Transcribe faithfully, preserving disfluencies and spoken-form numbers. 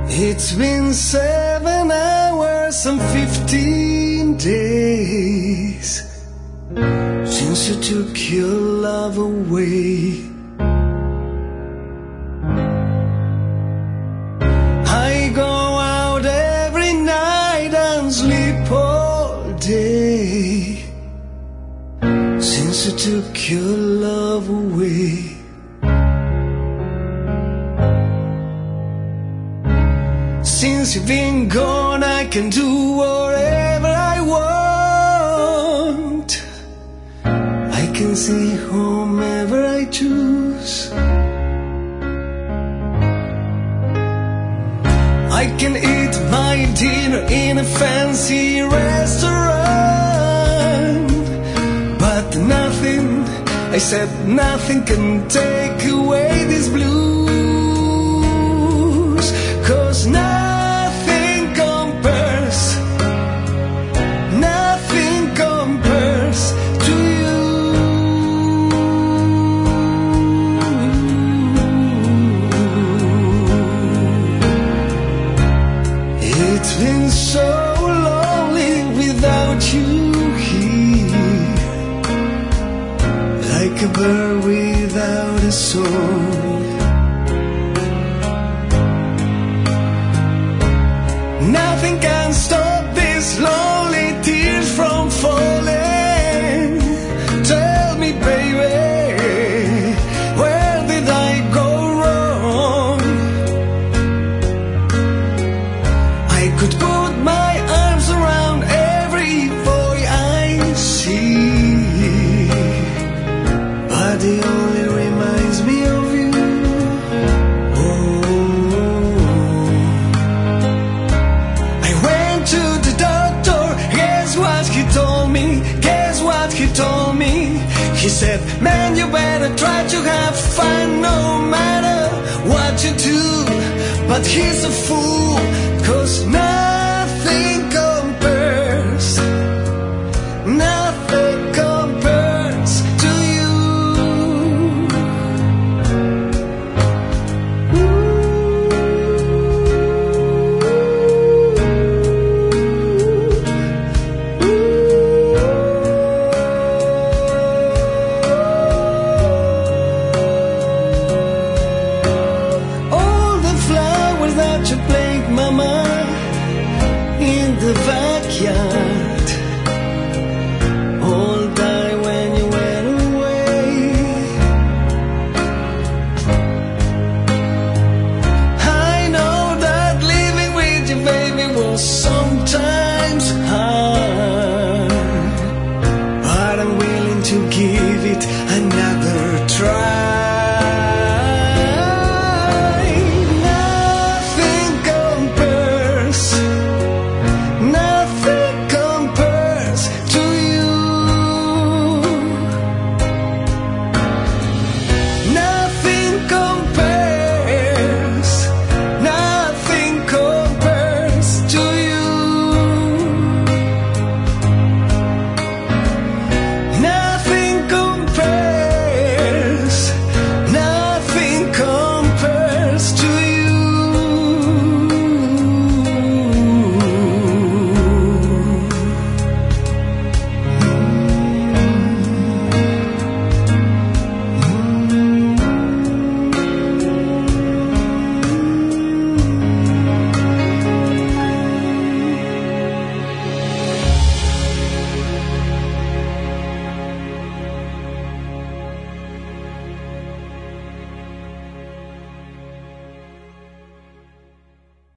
It's been seven hours and fifteen days since you took your love away. I go out every night and sleep all day since you took your love away. Since you've been gone, I can do whatever I want. I can stay home whenever I choose. I can eat my dinner in a fancy restaurant, but nothing, I said nothing can take away this blues. 'Cause nothing compares, nothing compares to you. It's been so lonely without you here, like a bird without a song. Nothing can stop these lonely tears from falling. Tell me, baby, where did I go wrong? I could put my arms around every boy I see, but it only reminds me of you. He told me, he said, man, you better try to have fun no matter what you do. But he's a fool, 'cause now